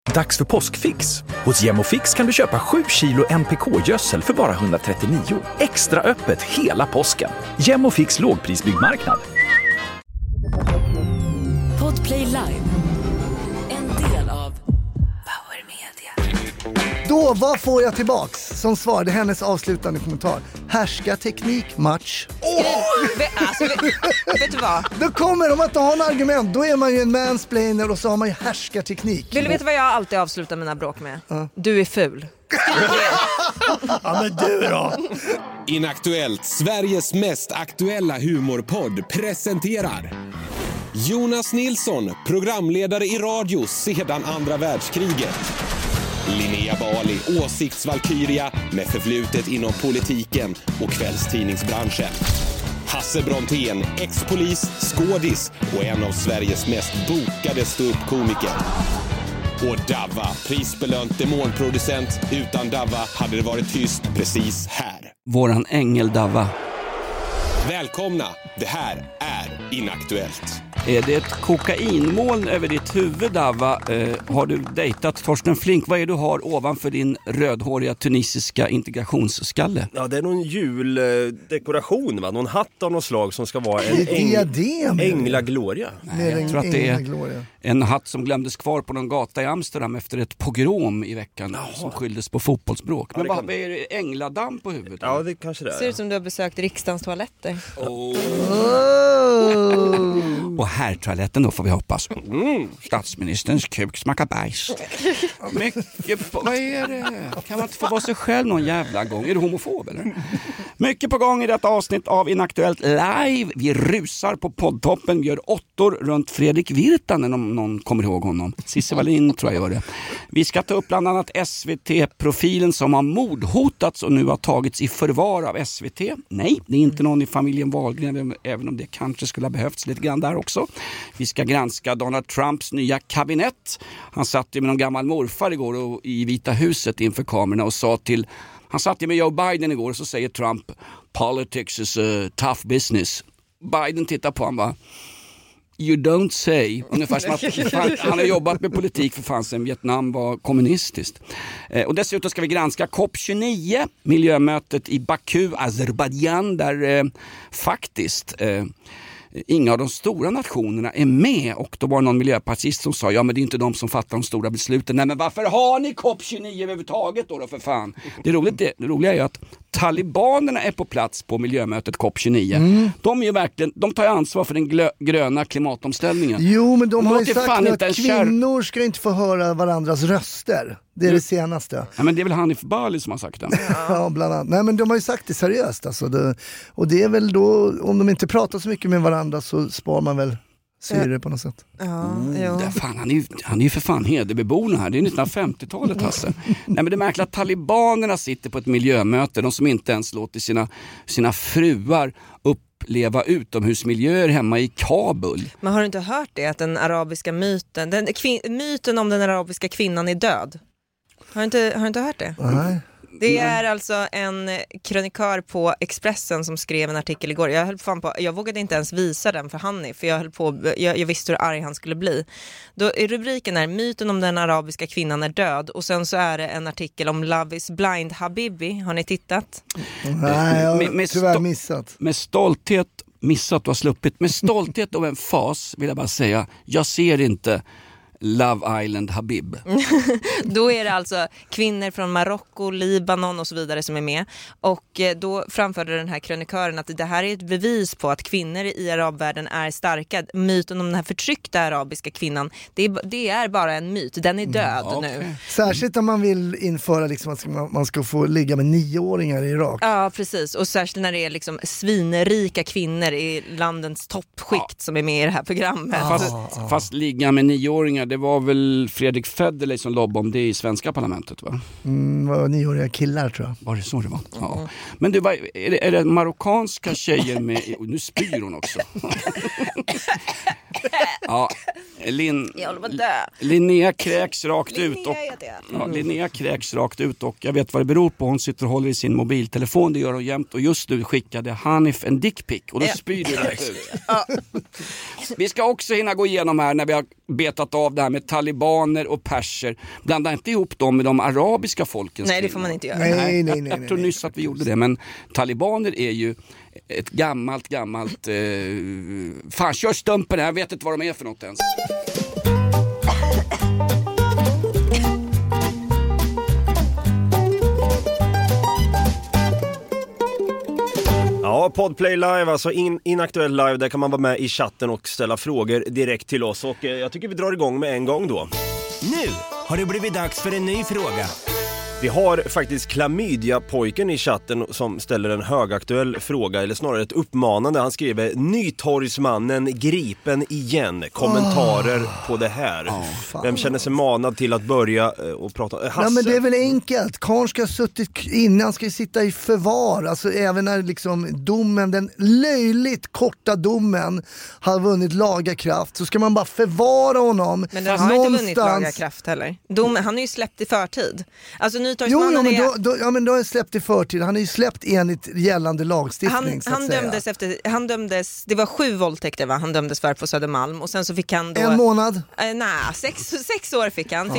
Dags för påskfix. Hos Gemofix kan du köpa 7 kilo NPK-gödsel för bara 139. Extra öppet hela påsken. Gemofix lågprisbyggmarknad. Podplay Live. En del av Power Media. Då, vad får jag tillbaks? Som svar, det är hennes avslutande kommentar. Härska teknikmatch. Vet du vad? Då kommer de att ha en argument. Då är man ju en mansplainer och så har man ju härska teknik. Vill du veta vad jag alltid avslutar mina bråk med? Du är ful. Ja, men du då? Inaktuellt, Sveriges mest aktuella humorpodd presenterar Jonas Nilsson, programledare i radio sedan andra världskriget. Linnea Bali, åsiktsvalkyria med förflutet inom politiken och kvällstidningsbranschen. Hasse Brontén, ex-polis, skådis och en av Sveriges mest bokade ståuppkomiker. Och Davva, prisbelönt demonproducent. Utan Davva hade det varit tyst precis här. Våran ängel Davva. Välkomna, det här är Inaktuellt. Är det ett kokainmoln över ditt huvud, Davva? Har du dejtat Torsten Flink? Vad är det du har ovanför din rödhåriga tunisiska integrationsskalle? Ja, det är någon juldekoration, va? Någon hatt av något slag som ska vara en Ängla Gloria. Jag tror att det är en hatt som glömdes kvar på någon gata i Amsterdam efter ett pogrom i veckan som skylldes på fotbollsbråk. Men vad är det? Ängladam på huvudet? Ja, det kanske det är. Ser ut som du har besökt riksdagens toaletter. Och här toaletten då får vi hoppas. Statsministerns kuk smakar bajs. Mycket vad är det? Kan man inte få vara sig själv någon jävla gång? Är du homofob eller? Mycket på gång i detta avsnitt av Inaktuellt live. Vi rusar på poddtoppen, vi gör 8 runt Fredrik Virtanen om någon kommer ihåg honom. Cissi Wallin tror jag gör det. Vi ska ta upp bland annat SVT-profilen som har mordhotats och nu har tagits i förvar av SVT. Nej, det är inte någon i familjen Wahlgren, även om det kanske skulle ha behövts lite grann där också. Vi ska granska Donald Trumps nya kabinett. Han satt ju med någon gammal morfar igår och i Vita huset inför kamerorna och sa till... Han satt ju med Joe Biden igår och så säger Trump politics is a tough business. Biden tittar på honom va? You don't say. Ungefär som att han har jobbat med politik för fan sedan Vietnam var kommunistiskt. Och dessutom ska vi granska COP29, miljömötet i Baku, Azerbaijan, där faktiskt... inga av de stora nationerna är med och då var någon miljöpartist som sa ja men det är inte de som fattar de stora besluten. Nej men varför har ni COP29 överhuvudtaget då för fan? Det roliga är ju att talibanerna är på plats på miljömötet COP29. De är ju verkligen, de tar ansvar för den gröna klimatomställningen. Jo men de har ju sagt att kvinnor ska inte få höra varandras röster. Det är det senaste. Ja, men det är väl Hanif Bali som har sagt det. Ja, bland annat. Nej, men de har ju sagt det seriöst. Alltså. Och det är väl då, om de inte pratar så mycket med varandra så spar man väl syre på något sätt. Fan, han är ju för fan hederbeborna här. Det är 1950-talet Hasse. Nej, men det är märkligt att talibanerna sitter på ett miljömöte. De som inte ens låter sina fruar uppleva utomhusmiljöer hemma i Kabul. Men har du inte hört det? Att den arabiska myten, myten om den arabiska kvinnan är död. Har du inte hört det? Nej. Det är alltså en krönikör på Expressen som skrev en artikel igår. Jag vågade inte ens visa den för Hanni, för jag visste hur arg han skulle bli. Rubriken är myten om den arabiska kvinnan är död och sen så är det en artikel om Love is blind Habibi. Har ni tittat? Nej, jag har tyvärr missat. Med stolthet missat och sluppit. Med stolthet och en fas vill jag bara säga, jag ser inte Love Island Habib. Då är det alltså kvinnor från Marocko, Libanon och så vidare som är med. Och då framförde den här krönikören att det här är ett bevis på att kvinnor i arabvärlden är starka. Myten om den här förtryckta arabiska kvinnan, det är bara en myt. Den är död nu. Särskilt om man vill införa liksom att man ska få ligga med 9-åringar i Irak. Ja, precis. Och särskilt när det är liksom svinrika kvinnor i landets toppskikt som är med i det här programmet. Fast ligga med 9-åringar, det var väl Fredrik Federley som lobbade om det i svenska parlamentet, va? Var 9-åriga killar, tror jag. Var det så det var? Ja. Men du, är det marockanska tjejer med... Nu spyr hon också. Ja, Jag håller på att dö. Linnea kräks rakt ut Linnea kräks rakt ut och jag vet vad det beror på. Hon sitter och håller i sin mobiltelefon, det gör hon jämt, och just nu skickade Hanif en dickpic och då spyr det rätt ut. Vi ska också hinna gå igenom här när vi har betat av det här med talibaner och perser. Blanda inte ihop dem med de arabiska folkens. Nej, det får man inte göra. Nej. Jag tror nyss att vi gjorde det, men talibaner är ju ett gammalt fan, kör stumpen här, jag vet inte vad de är för något ens. Ja, Podplay Live, alltså inaktuell live, där kan man vara med i chatten och ställa frågor direkt till oss. Och jag tycker vi drar igång med en gång då. Nu har det blivit dags för en ny fråga. Vi har faktiskt Klamydia-pojken i chatten som ställer en högaktuell fråga, eller snarare ett uppmanande. Han skriver: Nytorgsmannen gripen igen. Kommentarer på det här. Vem känner sig manad till att börja och prata? Hasse? Nej, men det är väl enkelt. Karn ska ha suttit inne, han ska ju sitta i förvar. Alltså även när liksom domen, den löjligt korta domen har vunnit laga kraft, så ska man bara förvara honom. Men den har inte vunnit laga kraft heller. Han är ju släppt i förtid. Alltså men då har jag släppt i förtid. Han är ju släppt enligt gällande lagstiftning. Han dömdes, det var 7 våldtäkter va? Han dömdes för på Södermalm och sen så fick han då... En månad? Nej, 6 år fick han.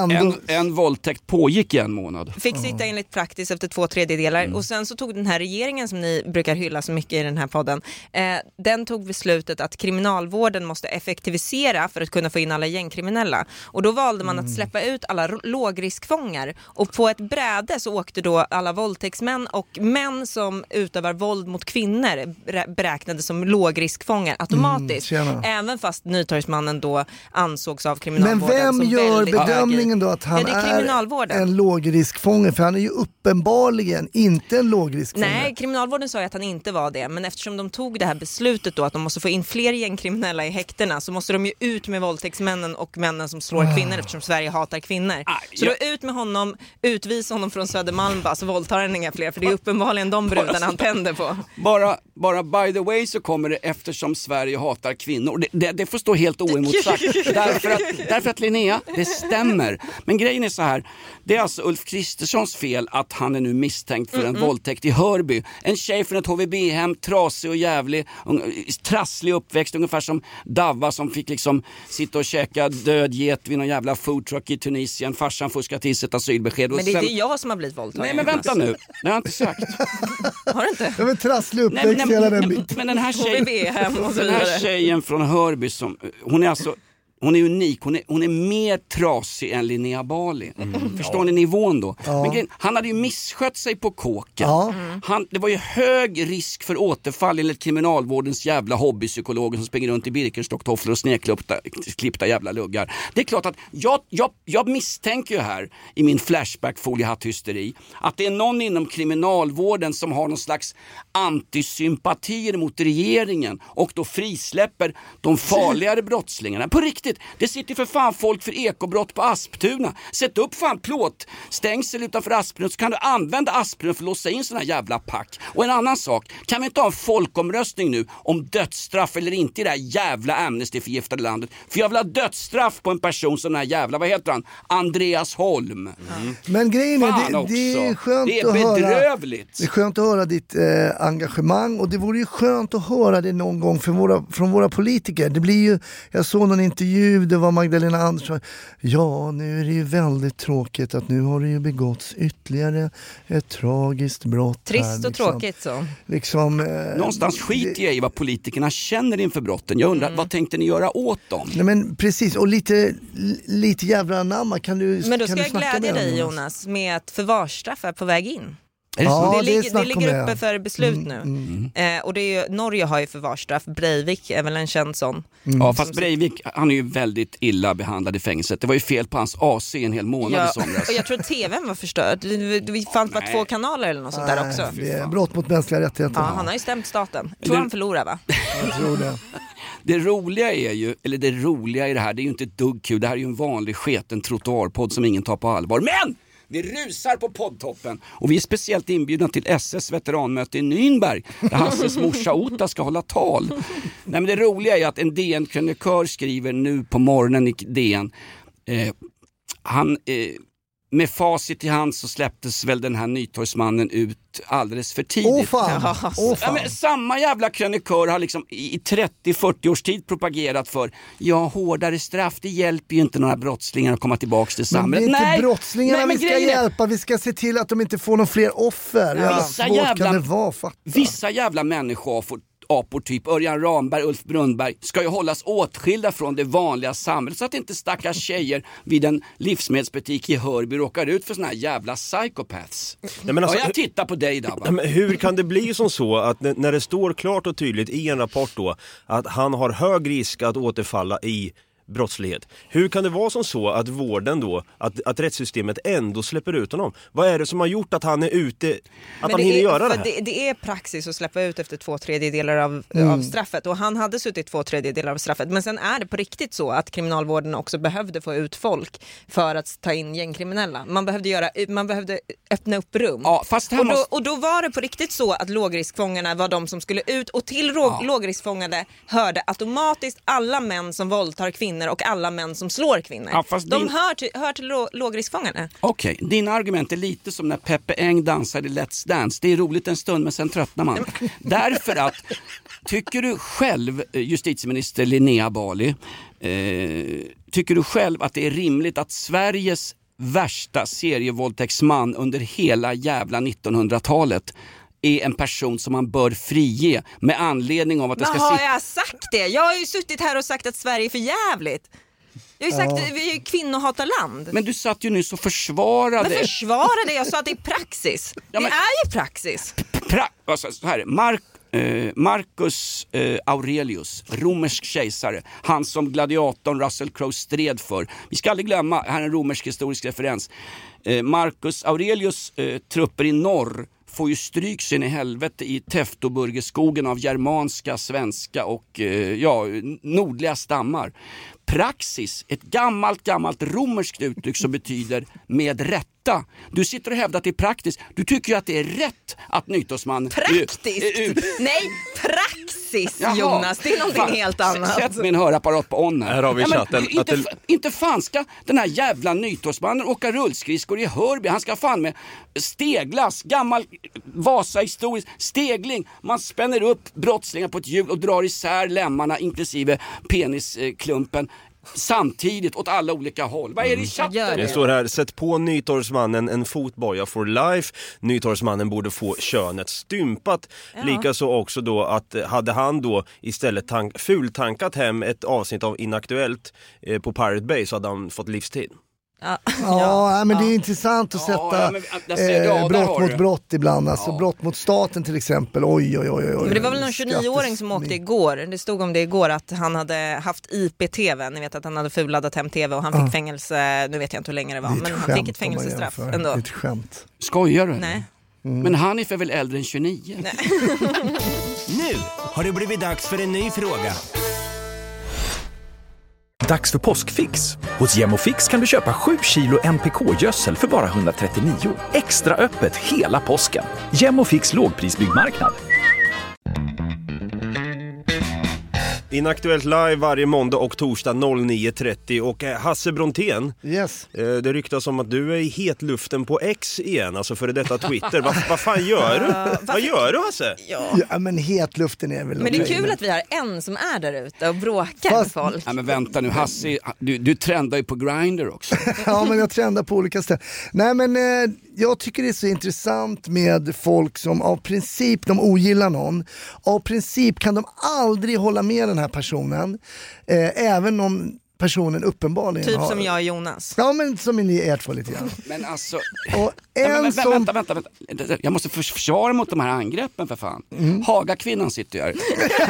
En våldtäkt pågick i en månad. Fick sitta enligt praxis efter 2/3. Och sen så tog den här regeringen som ni brukar hylla så mycket i den här podden, den tog beslutet att kriminalvården måste effektivisera för att kunna få in alla gängkriminella. Och då valde man att släppa ut alla lågriskfångar. Och på ett bräde så åkte då alla våldtäktsmän och män som utövar våld mot kvinnor beräknades som lågriskfångar automatiskt. Även fast Nytorgsmannen då ansågs av kriminalvården. Men vem gör bedömningen då att han är en lågriskfånge? För han är ju uppenbarligen inte en lågriskfånge. Nej, kriminalvården sa ju att han inte var det. Men eftersom de tog det här beslutet då att de måste få in fler gängkriminella i häktena, så måste de ju ut med våldtäktsmännen och männen som slår kvinnor, eftersom Sverige hatar kvinnor. Så då ut med honom, utvisa honom från Södermalm, så våldtar han inga fler, för det är uppenbarligen de brudarna han tänder på. Bara by the way så kommer det eftersom Sverige hatar kvinnor. Det får stå helt oemotsagt. därför att Linnea, det stämmer. Men grejen är så här, det är alltså Ulf Kristerssons fel att han är nu misstänkt för en våldtäkt i Hörby. En tjej från ett HVB-hem, trasig och jävlig, trasslig uppväxt, ungefär som Davva som fick liksom sitta och käka död get vid någon jävla foodtruck i Tunisien. Farsan fuskade till sitt asylbesked. Men det är inte jag som har blivit våldtagen. Nej, men vänta nu. Det har jag inte sagt. Har du inte? Det var en trasslig uppväxt hela den biten. Men den här tjejen från Hörby, hon är unik. Hon är mer trasig än Linnea Bali. Förstår ni nivån då? Ja. Men han hade ju misskött sig på kåken. Ja. Det var ju hög risk för återfall enligt kriminalvårdens jävla hobbypsykologer som springer runt i Birkenstocktofflor och snedklippta jävla luggar. Det är klart att jag misstänker ju här i min flashback-foliehatt-hysteri att det är någon inom kriminalvården som har någon slags antisympatier mot regeringen och då frisläpper de farligare brottslingarna. På riktigt. Det sitter för fan folk för ekobrott på Asptuna. Sätt upp fan plåtstängsel utanför Asptuna, så kan du använda Asptuna för att låsa in såna jävla pack. Och en annan sak, kan vi inte ha en folkomröstning nu om dödsstraff eller inte i det här jävla Amnesty-förgiftade landet? För jag vill ha dödsstraff på en person som den här jävla, vad heter han? Andreas Holm. Men grejen är, det är skönt det är bedrövligt. Det är skönt att höra ditt engagemang, och det vore ju skönt att höra det någon gång från våra politiker. Det blir ju, jag såg någon intervju, det var Magdalena Andersson. Ja, nu är det ju väldigt tråkigt att nu har det ju begåtts ytterligare ett tragiskt brott. Trist här, och liksom. Tråkigt så. Någonstans skiter jag i vad politikerna känner inför brotten. Jag undrar, vad tänkte ni göra åt dem? Nej, men precis, och lite jävla namma kan du. Men då ska jag glädja dig, Jonas, med att förvarsstraff är på väg in. Ja, det ligger uppe för beslut nu. Och det är ju, Norge har ju förvarsstraff. Breivik är väl en känd sån. Ja, fast Breivik, han är ju väldigt illa behandlad i fängelset. Det var ju fel på hans AC en hel månad i somras. Och jag tror att tvn var förstörd. Vi fanns bara 2 kanaler eller något sånt där också. Det är brott mot mänskliga rättigheter. Ja, han har ju stämt staten. Tror han förlorar, va? Jag tror det. Det roliga i det här, det är ju inte ett dugg kul. Det här är ju en vanlig sketen trottoarpodd som ingen tar på allvar. Men Vi rusar på poddtoppen och vi är speciellt inbjudna till SS veteranmöte i Nürnberg där Hasses morsa Ota ska hålla tal. Nej, men det roliga är att en DN-krönikör skriver nu på morgonen i DN med facit i hand så släpptes väl den här Nytorgsmannen ut alldeles för tidigt. Ja, men samma jävla krönikör har liksom i 30-40 års tid propagerat för hårdare straff, det hjälper ju inte några brottslingar att komma tillbaka till samhället. Men det är inte brottslingarna vi ska hjälpa, vi ska se till att de inte får några fler offer. Vissa jävla människooffer apor typ Örjan Ramberg, Ulf Brunnberg ska ju hållas åtskilda från det vanliga samhället så att inte stackars tjejer vid en livsmedelsbutik i Hörby råkar ut för såna här jävla psychopaths. Jag tittar på dig där. Men hur kan det bli som så att när det står klart och tydligt i en rapport då att han har hög risk att återfalla i brottslighet. Hur kan det vara som så att vården då, att rättssystemet ändå släpper ut honom? Vad är det som har gjort att han är ute, att han hinner göra det här? Det är praxis att släppa ut efter 2/3 av straffet och han hade suttit 2/3 av straffet. Men sen är det på riktigt så att kriminalvården också behövde få ut folk för att ta in gängkriminella. Man behövde öppna upp rum. Ja, fast och då var det på riktigt så att lågriskfångarna var de som skulle ut och till lågriskfångade hörde automatiskt alla män som våldtar kvinnor och alla män som slår kvinnor. Ja, de hör till lågriskfångarna. Okej, dina argument är lite som när Peppe Eng dansade Let's Dance. Det är roligt en stund men sen tröttnar man. Därför att, tycker du själv, justitieminister Linnea Bali, tycker du själv att det är rimligt att Sveriges värsta serievåldtäktsman under hela jävla 1900-talet är en person som man bör frige med anledning av att det ska har jag sagt det? Jag har ju suttit här och sagt att Sverige är för jävligt. Jag har ju sagt att vi är ju kvinnohatarland. Men du satt ju nyss och försvarade. Men försvarade? Jag sa att det är praxis. Det är ju praxis. Så här, Marcus Aurelius, romersk kejsare, han som gladiatorn Russell Crowe stred för. Vi ska aldrig glömma, här är en romersk historisk referens. Marcus Aurelius trupper i norr får ju stryksyn i helvete i Teutoburgerskogen av germanska, svenska och nordliga stammar. Praxis, ett gammalt romerskt uttryck som betyder med rätta. Du sitter och hävdar att det är praktiskt. Du tycker ju att det är rätt att Nytorgsmannen... Praktiskt? Nej, praxis, Jonas. Det är någonting helt annat. Sätt min hörapparat på on här har vi chatten. Inte fan ska den här jävla Nytorgsmannen åka rullskridskor i Hörby. Han ska fan med steglas, gammal Vasa-historisk stegling. Man spänner upp brottslingar på ett hjul och drar isär lemmarna inklusive penisklumpen samtidigt åt alla olika håll. Vad är det i chatten? Det står här, sätt på Nytorgsmannen en fotboja for life. Nytorgsmannen borde få könet stympat. Likaså också då att hade han då istället fultankat hem ett avsnitt av Inaktuellt på Pirate Bay så hade han fått livstid. Men det är intressant att sätta brott mot brott ibland, alltså brott mot staten till exempel. Oj. Men det var väl någon 29-åring som åkte igår. Det stod om det igår att han hade haft IP-tv. Ni vet att han hade fulladdat hem tv och han fick fängelse, nu vet jag inte hur länge det var, men han fick ett fängelsestraff ändå. Det är ett skämt. Skojar du? Nej. Men han är väl äldre än 29? Nej. Nu har det blivit dags för en ny fråga. Dags för påskfix. Hos Gemofix kan du köpa 7 kilo NPK-gödsel för bara 139. Extra öppet hela påsken. Gemofix lågprisbyggmarknad. Inaktuellt live varje måndag och torsdag 09.30. Och Hasse Brontén, yes. Det ryktas om att du är i hetluften på X igen, alltså för detta Twitter. Vad fan gör du? Vad gör du, Hasse? Ja, men hetluften är väl... Men det är kul att vi har en som är där ute och bråkar med folk. Ja, men vänta nu, Hasse, du trendar ju på Grindr också. Ja, men jag trendar på olika ställen. Nej, men jag tycker det är så intressant med folk som av princip de ogillar någon. Av princip kan de aldrig hålla med den här personen. Även om personen uppenbarligen typ har... som jag och Jonas. Ja, men som ni är två lite grann. Men alltså... Och vänta. Jag måste försvara mot de här angreppen för fan. Haga-kvinnan sitter här.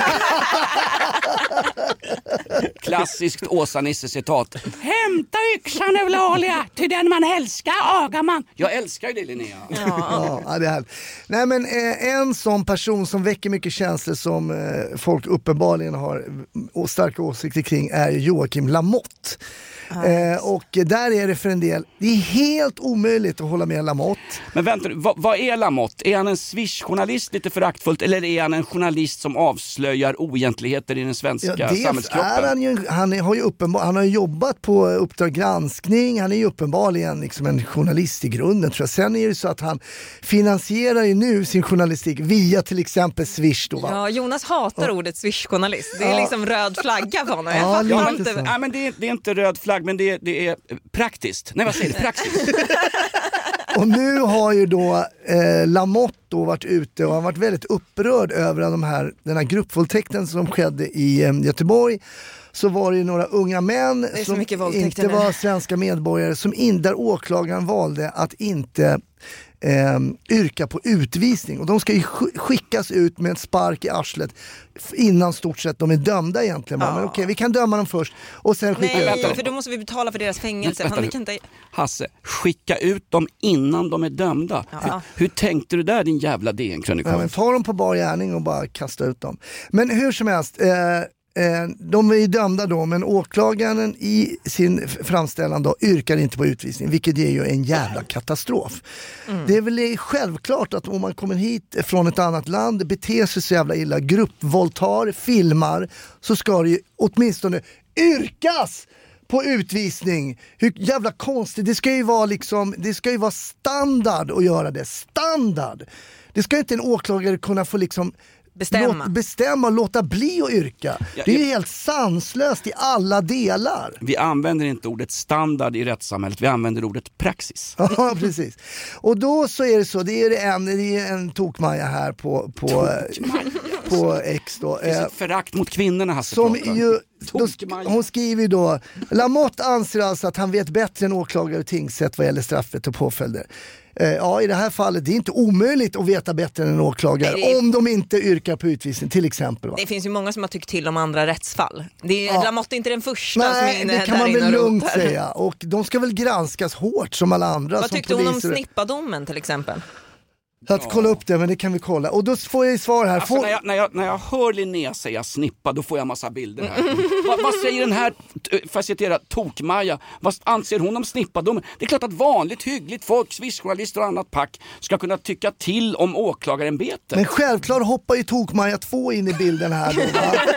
Klassiskt Åsa-Nisse-citat. Hämta yxan, Eulalia, till den man älskar, Agaman. Jag älskar ju det, Linnea. Ja, det är härligt. Nej, men en sån person som väcker mycket känslor som folk uppenbarligen har starka åsikter kring är Joakim Lamotte. Och där är det för en del, det är helt omöjligt att hålla med Lamotte. Men vänta, vad är Lamotte? Är han en Swish-journalist lite föraktfullt, eller är han en journalist som avslöjar oegentligheter i den svenska samhällskroppen? Han har ju jobbat på Uppdrag granskning, han är ju uppenbarligen liksom en journalist i grunden, tror jag. Sen är det så att han finansierar ju nu sin journalistik via till exempel Swish då, va? Ja, Jonas hatar ordet Swish-journalist. Det är liksom röd flagga på honom. Men det är inte röd flagg, men det är praktiskt. Nej, vad säger du? Praxis. Och nu har ju då Lamotte då varit ute och han varit väldigt upprörd över den här gruppvåldtäkten som skedde i Göteborg. Så var det ju några unga män som inte var svenska medborgare där åklagaren valde att inte yrka på utvisning. Och de ska ju skickas ut med en spark i arslet innan stort sett de är dömda egentligen. Men okej, vi kan döma dem först och sen skicka ut dem. För då måste vi betala för deras fängelse. Hasse, skicka ut dem innan de är dömda. Ja. Hur tänkte du där, din jävla DN-krönikör? Ta dem på bar gärning och bara kasta ut dem. Men hur som helst, de är ju dömda då, men åklagaren i sin framställan då yrkar inte på utvisning, vilket är ju en jävla katastrof. Det är väl självklart att om man kommer hit från ett annat land, beter sig så jävla illa, gruppvåldtar, filmar, så ska det ju åtminstone yrkas på utvisning. Hur jävla konstigt, det ska ju vara standard att göra det. Standard! Det ska inte en åklagare kunna få liksom bestämma och låta bli att yrka. Det är ju helt sanslöst i alla delar. Vi använder inte ordet standard i rättssamhället, vi använder ordet praxis. Ja, precis. Och då så är det så, det är en tokmaja här på X då. Det finns ett förakt mot kvinnorna, Hasse. Hon skriver ju då: Lamotte anser alltså att han vet bättre än åklagare och tingsrätt vad gäller straffet och påföljder. Ja, i det här fallet, det är inte omöjligt att veta bättre än en åklagare om de inte yrkar på utvisning, till exempel. Va? Det finns ju många som har tyckt till om andra rättsfall. Det är Lamotte inte den första som är inne. Det kan man väl lugnt säga. Och de ska väl granskas hårt som alla andra. Vad tyckte hon om snippadomen till exempel? Att kolla upp det, men det kan vi kolla. Och då får jag svar här. Alltså, när jag hör Linnea säga snippa, då får jag massa bilder här. Vad säger den här, för att citera, Tokmaja? Vad anser hon om snippadomen? Det är klart att vanligt hyggligt folk, swissjournalister och annat pack ska kunna tycka till om åklagarämbetet. Men självklart hoppar ju Tokmaja 2 in i bilden här då,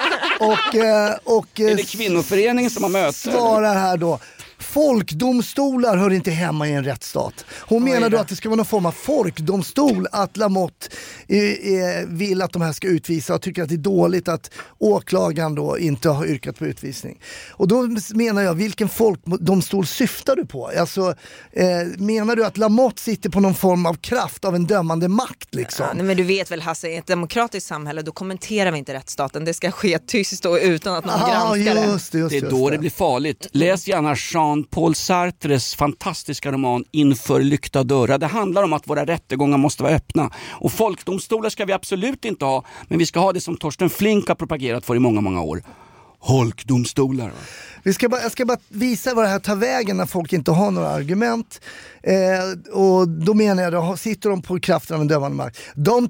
och är det kvinnoföreningen som har möte? Svarar här då: folkdomstolar hör inte hemma i en rättsstat. Hon menar då att det ska vara någon form av folkdomstol, att Lamotte vill att de här ska utvisa och tycker att det är dåligt att åklagaren då inte har yrkat på utvisning. Och då menar jag, vilken folkdomstol syftar du på? Alltså, menar du att Lamotte sitter på någon form av kraft av en dömande makt liksom? Ja, men du vet väl, Hasse, i ett demokratiskt samhälle då kommenterar vi inte rättsstaten. Det ska ske tyst och utan att någon granskar det. Det är då det blir farligt. Läs gärna Jean-Paul Sartres fantastiska roman Inför lyckta dörrar. Det handlar om att våra rättegångar måste vara öppna. Och folkdomstolar ska vi absolut inte ha, men vi ska ha det som Torsten Flink har propagerat för i många, många år. Folkdomstolar. Jag ska bara visa vad det här tar vägen när folk inte har några argument. Och då menar jag, då sitter de på kraften av en dömande makt. De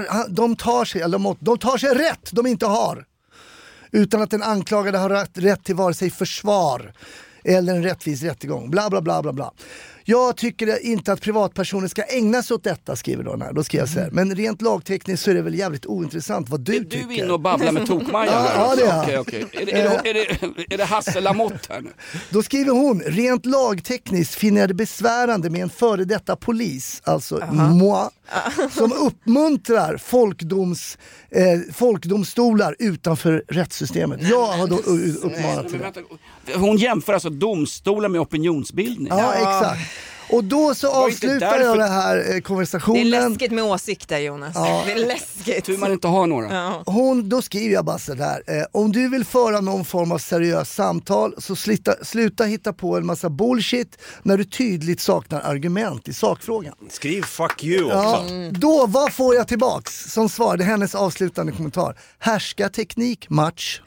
tar sig rätt de inte har. Utan att den anklagade har rätt till vare sig försvar eller en rättvis rättegång. Bla bla bla bla bla. Jag tycker inte att privatpersoner ska ägna sig åt detta, skriver de här. Då ska jag säga. Men rent lagtekniskt så är det väl jävligt ointressant vad du tycker. Är du inne och babblar med Tokmaja här? Ja, det är okej. Är det Hasse Lamotte här nu? Då skriver hon: rent lagtekniskt finner jag det besvärande med en före detta polis, alltså moi, som uppmuntrar folkdomstolar utanför rättssystemet. Jag har då uppmanat till det. Hon jämför alltså domstolar med opinionsbildning. Ja, exakt. Och då så avslutar jag den här konversationen. Det är läskigt med åsikter, Jonas. Ja. Det är läskigt. Hur man inte har några. Ja. Då skriver jag bara så där: om du vill föra någon form av seriöst samtal, så sluta hitta på en massa bullshit när du tydligt saknar argument i sakfrågan. Skriv fuck you också. Då, vad får jag tillbaks som svar? Det är hennes avslutande kommentar: härska teknik match.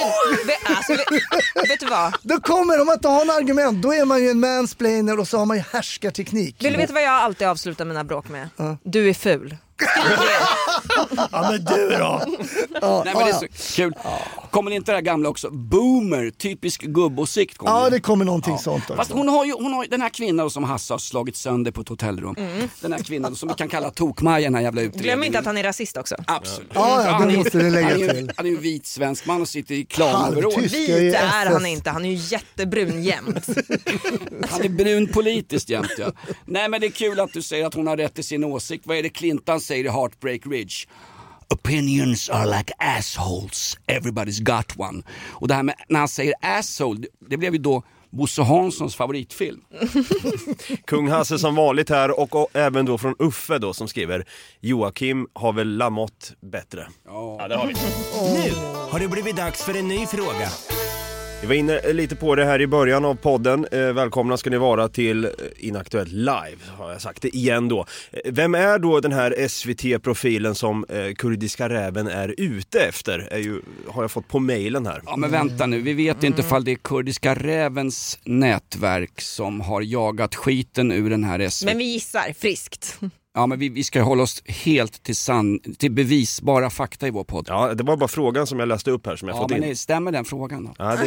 Vet du vad? Då kommer de att inte ha en argument. Då är man ju en mansplainer och så har man ju härskarteknik. Vill du veta vad jag alltid avslutar mina bråk med? Du är ful. Ja men du då? Nej, men det är så kul. Kommer inte det här gamla också? Boomer, typisk gubbåsikt. Ja, det kommer någonting sånt också. Fast hon har den här kvinnan som Hasse har slagit sönder på ett hotellrum. Den här kvinnan som vi kan kalla Tokmaja, den här jävla utredningen. Glöm inte att han är rasist också. Absolut. Ja, det måste du lägga till. Han är ju vit svensk man och sitter i klamoverall. Halvtysk. Vit är han inte, han är ju jättebrun jämt. Han är brun politiskt jämt, ja. Nej, men det är kul att du säger att hon har rätt i sin åsikt. Vad är det Clinton säger i Heartbreak Ridge? Opinions are like assholes. Everybody's got one. Och det här med när han säger asshole, det blev ju då Bosse Hanssons favoritfilm. Kung Hasse som vanligt här och även då från Uffe då som skriver Joakim har väl Lamotte bättre. Ja, det har vi. Nu har det blivit dags för en ny fråga. Vi var inne lite på det här i början av podden. Välkomna ska ni vara till Inaktuellt live, har jag sagt det igen då. Vem är då den här SVT-profilen som Kurdiska räven är ute efter? Har jag fått på mejlen här. Ja, men vänta nu. Vi vet inte ifall det är Kurdiska rävens nätverk som har jagat skiten ur den här SVT. Men vi gissar friskt. Ja, men vi ska hålla oss helt till bevisbara fakta i vår podd. Ja, det var bara frågan som jag läste upp här som jag fått in. Ja, men stämmer den frågan då? Ja,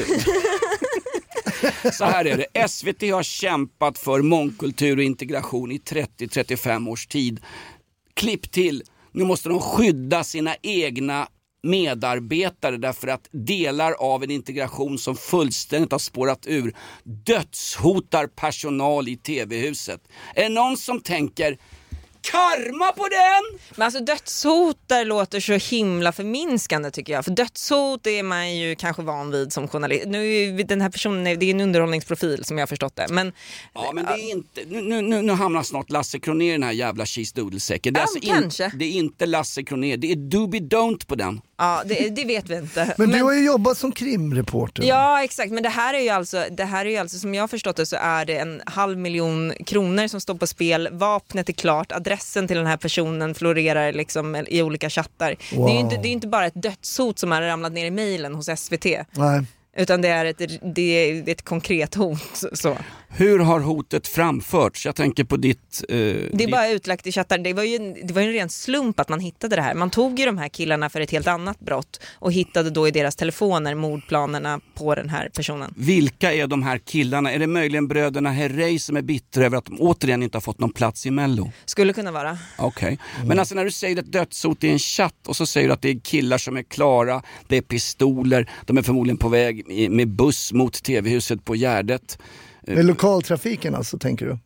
Så här är det. SVT har kämpat för mångkultur och integration i 30-35 års tid. Klipp till. Nu måste de skydda sina egna medarbetare därför att delar av en integration som fullständigt har spårat ur dödshotar personal i tv-huset. Är det någon som tänker karma på den? Men alltså dödshotar låter så himla förminskande tycker jag. För dödshot är man ju kanske van vid som journalist. Nu är den här personen, det är en underhållningsprofil som jag har förstått det. Men, ja, men det är inte, nu hamnar snart Lasse Kronér i den här jävla cheese-doodle-säcken. Det är kanske. Det är inte Lasse Kronér, det är Doobie Don't på den. Ja, det vet vi inte. Men du har ju jobbat som krimreporter. Ja, exakt. Men det här är ju alltså som jag har förstått det så är det 500 000 kronor som står på spel. Vapnet är klart, adressen till den här personen florerar liksom i olika chattar. Wow. Det är ju inte bara ett dödshot som har ramlat ner i mejlen hos SVT. Nej. Utan det är ett konkret hot. Så. Hur har hotet framförts? Jag tänker på ditt... det är bara utlagt i chattar. Det var ju en ren slump att man hittade det här. Man tog ju de här killarna för ett helt annat brott och hittade då i deras telefoner mordplanerna på den här personen. Vilka är de här killarna? Är det möjligen bröderna Herrey som är bittra över att de återigen inte har fått någon plats i Mello? Skulle kunna vara. Okej. Men alltså när du säger ett dödshot i en chatt och så säger du att det är killar som är klara, det är pistoler, de är förmodligen på väg med buss mot tv-huset på Gärdet. Med lokaltrafiken alltså, tänker du?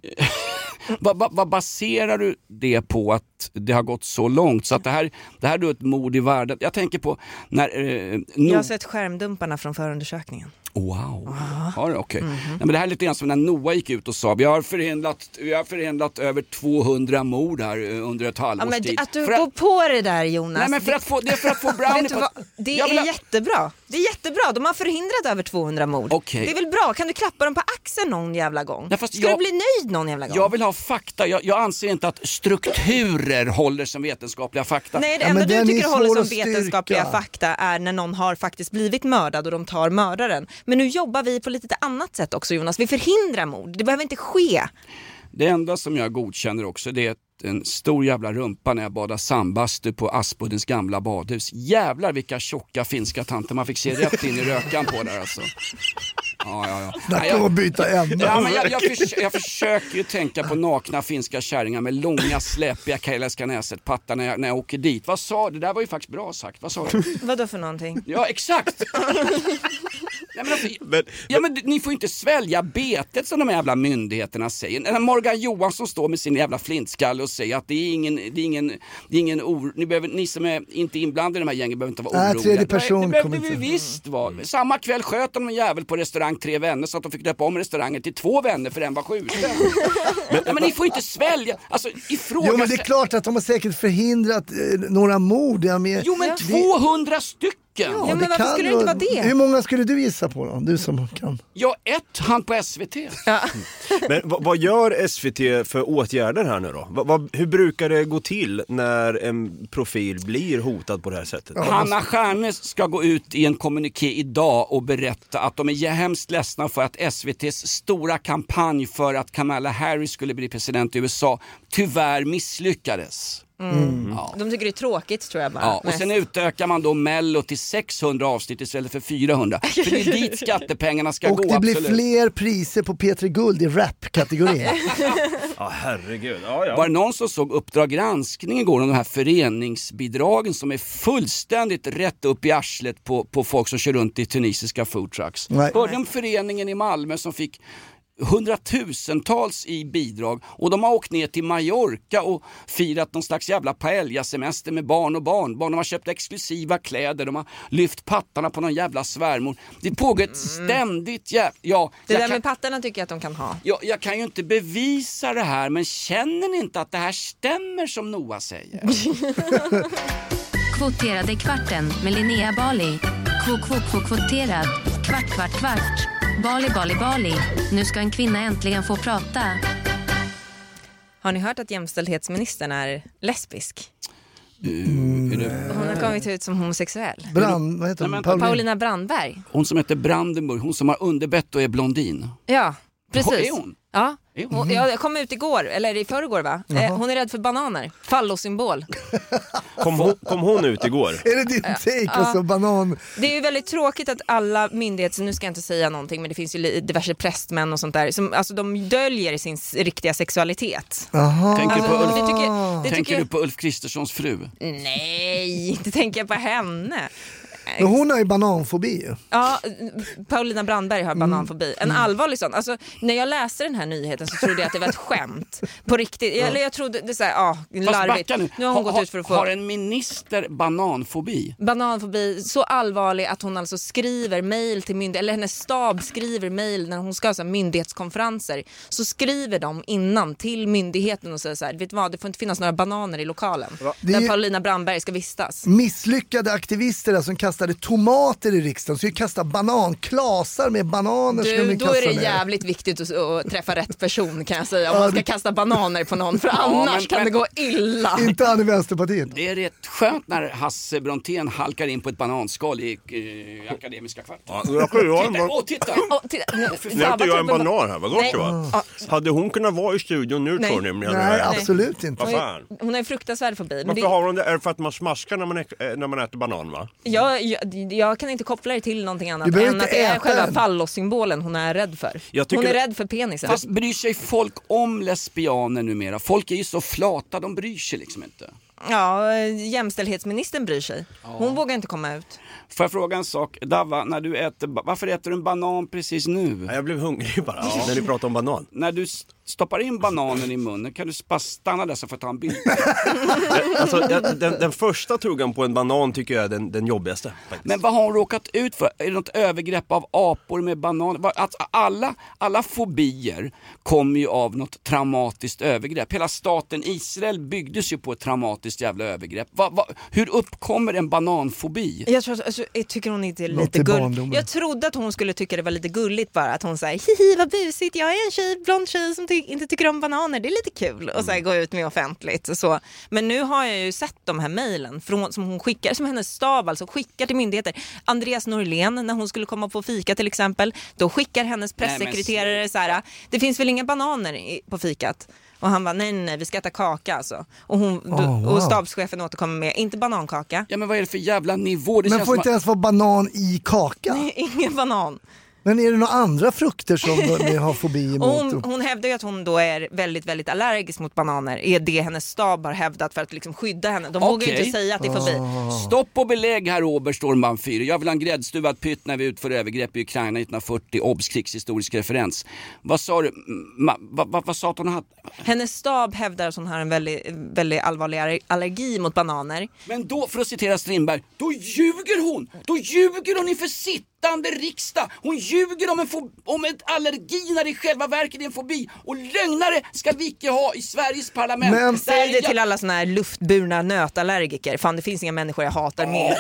Vad baserar du det på att det har gått så långt? Så att det här är då ett mord i världen. Jag tänker på när... jag har sett skärmdumparna från förundersökningen. Wow. Okej. Nej, men det här är lite grann som när Noah gick ut och sa vi har förhindrat över 200 mord här under ett halvårs tid. Att du går på det där, Jonas. Nej, men för att få brownie på... Det är jättebra. Det är jättebra. De har förhindrat över 200 mord. Okay. Det är väl bra. Kan du klappa dem på axeln någon jävla gång? Ja, ska du bli nöjd någon jävla gång? Jag vill ha fakta. Jag anser inte att strukturer håller som vetenskapliga fakta. Nej, det enda du tycker håller som vetenskapliga fakta är när någon har faktiskt blivit mördad och de tar mördaren. Men nu jobbar vi på lite annat sätt också, Jonas. Vi förhindrar mord. Det behöver inte ske. Det enda som jag godkänner också, det är en stor jävla rumpa när jag badar sambastu på Aspuddens gamla badhus. Jävlar vilka tjocka finska tanter man fick se rätt in i rökan på där alltså. Ja. Snacka om att byta ämne. Ja, men jag försöker ju tänka på nakna finska kärringar med långa släpiga karelska näset pattar när jag åker dit. Vad sa du? Det där var ju faktiskt bra sagt. Vad sa du? Vadå för någonting? Ja, exakt. Men ni får inte svälja betet som de jävla myndigheterna säger. När Morgan Johansson står med sin jävla flintskalle och säger att det är ingen oro. Ni som är inte inblandade i de här gängen behöver inte vara oroliga. Tredje person det behövde vi visst vara. Samma kväll sköt de en jävel på restaurang 3 vänner så att de fick döpa om restaurangen till 2 vänner för en var skjuten. men ni får inte svälja. Alltså, jo, men det är klart att de har säkert förhindrat några mord. Jo, men 200 stycken. Ja, men varför skulle det inte vara det? Hur många skulle du gissa på då? Du som kan. Ja, han på SVT. Ja. Men vad gör SVT för åtgärder här nu då? Hur brukar det gå till när en profil blir hotad på det här sättet? Hanna Stjärnes ska gå ut i en kommuniké idag och berätta att de är hemskt ledsna för att SVTs stora kampanj för att Kamala Harris skulle bli president i USA tyvärr misslyckades. Ja. De tycker det är tråkigt tror jag bara. Ja, och sen utökar man då Mello till 600 avsnitt istället för 400. För det är dit skattepengarna ska Och gå. det blir absolut. fler priser på P3 Guld i rap-kategorin. Ja, herregud. Ja. Var det någon som såg Uppdrag granskning igår om de här föreningsbidragen som är fullständigt rätt upp i arslet på folk som kör runt i tunisiska foodtrucks? Hörde om föreningen i Malmö som fick 100,000-tals i bidrag och de har åkt ner till Mallorca och firat någon slags jävla paella-semester med barn och barnbarn. De har köpt exklusiva kläder, de har lyft pattarna på någon jävla svärmor. Det pågår ett ständigt det där med pattarna tycker jag att de kan ha. Jag kan ju inte bevisa det här, men känner ni inte att det här stämmer som Noah säger? Kvoterade kvarten med Linnea Bali. Kvoterad. Kvart. Bali. Nu ska en kvinna äntligen få prata. Har ni hört att jämställdhetsministern är lesbisk? Hon har kommit ut som homosexuell. Vad heter hon? Paulina Brandberg. Hon som heter Brandenburg, hon som har underbett och är blondin. Ja, precis. Är hon? Ja. Jag kom ut igår, eller i förrgår va? Hon är rädd för bananer. Fallosymbol. Kom hon ut igår? Är det din take? Alltså, banan? Det är ju väldigt tråkigt att alla myndigheter, nu ska jag inte säga någonting, men det finns ju diverse prästmän och sånt där som, alltså, de döljer sin riktiga sexualitet. Tänker du på Ulf Kristerssons fru? Nej, inte tänker jag på henne. Men hon har ju bananfobi. Ja, Paulina Brandberg har bananfobi. En allvarlig sån. Alltså, när jag läste den här nyheten så trodde jag att det var ett skämt. På riktigt. Jag trodde det så här, larvigt. Nu har hon gått ut för att få... Har en minister bananfobi? Bananfobi, så allvarlig att hon alltså skriver mejl till myndigheter, eller hennes stab skriver mejl när hon ska ha så här myndighetskonferenser. Så skriver de innan till myndigheten och säger så här, vet du vad, det får inte finnas några bananer i lokalen. Där Paulina Brandberg ska vistas. Misslyckade aktivister som kastade tomater i riksdagen, så vi kastar bananklasar med bananer. Då är det jävligt viktigt att träffa rätt person, kan jag säga, om man ska kasta bananer på någon, för annars kan det gå illa. Inte han i Vänsterpartiet. Det är rätt skönt när Hasse Brontén halkar in på ett bananskal i Akademiska kvart. Titta! Nu har inte jag en banan här, vad gott det var. Hade hon kunnat vara i studion nu, tror ni? Nej, absolut inte. Hon har en fruktansvärd fobi. Varför har hon det? Är det för att man smaskar när man äter banan, va? Jag kan inte koppla det till någonting annat än att det är själva fallosymbolen hon är rädd för. Hon är rädd för penisen. Fast bryr sig folk om lesbianer numera? Folk är ju så flata, de bryr sig liksom inte. Ja, jämställdhetsministern bryr sig. Hon vågar inte komma ut. Får jag fråga en sak? Dava, varför äter du en banan precis nu? Jag blev hungrig bara, när ni pratar om banan. När du stoppar in bananen i munnen, kan du bara stanna där så för att ta en bild? Alltså, den första tuggan på en banan tycker jag är den jobbigaste. Faktiskt. Men vad har hon råkat ut för? Är det något övergrepp av apor med banan? Att alla fobier kommer ju av något traumatiskt övergrepp. Hela staten Israel byggdes ju på ett traumatiskt jävla övergrepp. Hur uppkommer en bananfobi? Jag tycker hon inte är lite gullig. Jag trodde att hon skulle tycka det var lite gulligt bara. Att hon säger, hihi vad busigt, jag är en blond tjej som inte tycker om bananer. Det är lite kul att så här, gå ut med offentligt. Så. Men nu har jag ju sett de här mejlen som hon skickar, som hennes stab alltså skickar till myndigheter. Andreas Norlén, när hon skulle komma på fika till exempel, då skickar hennes pressekreterare så här, det finns väl inga bananer på fikat? Och han bara, nej, vi ska äta kaka alltså. Och stabschefen återkommer med, inte banankaka. Ja, men vad är det för jävla nivå? Men får inte ens vara banan i kaka? Nej, ingen banan. Men är det några andra frukter som ni har fobi emot? Hon hävdar ju att hon då är väldigt, väldigt allergisk mot bananer. Är det hennes stab har hävdat för att liksom skydda henne. De vågar ju inte säga att det är fobi. Stopp och belägg här, Oberstormban 4. Jag vill ha en gräddstuvad pytt när vi utför övergrepp i Ukraina 1940. Obs, krigshistorisk referens. Vad sa du? Vad sa att hon hade? Hennes stab hävdar att hon har en väldigt, väldigt allvarlig allergi mot bananer. Men då, för att citera Strindberg, då ljuger hon! Då ljuger hon inför sittande riksdag! Hon ljuger om ett allergi när det i själva verket är en fobi. Och lögnare ska vi inte ha i Sveriges parlament. Men säg det till alla såna här luftburna nötallergiker. Fan, det finns inga människor jag hatar mer.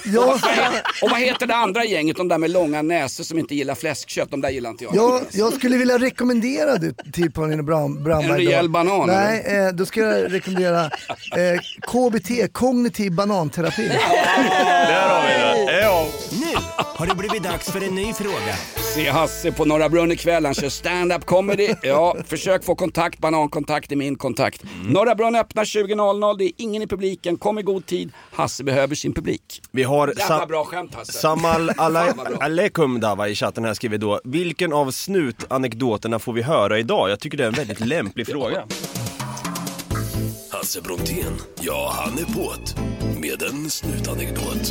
Och vad heter det andra gänget? De där med långa näsor som inte gillar fläskkött. De där gillar inte jag. Jag skulle vilja rekommendera det till Paulina Brandberg. En rejäl banan? Nej, då ska jag rekommendera KBT, kognitiv bananterapi. Där har vi det. Ja. Nu har har det blivit dags för en ny fråga. Se Hasse på Norra Brunn ikväll, han kör stand-up comedy. Ja, försök få kontakt, banankontakt i min kontakt. Norra Brunn öppnar 20.00, det är ingen i publiken, kom i god tid. Hasse behöver sin publik. Vi har Jävla bra skämt, Hasse. Samal Aleikum Dava i chatten här skriver då: vilken av snutanekdoterna får vi höra idag? Jag tycker det är en väldigt lämplig fråga. Hasse Brontén, ja han är på't med en snutanekdot.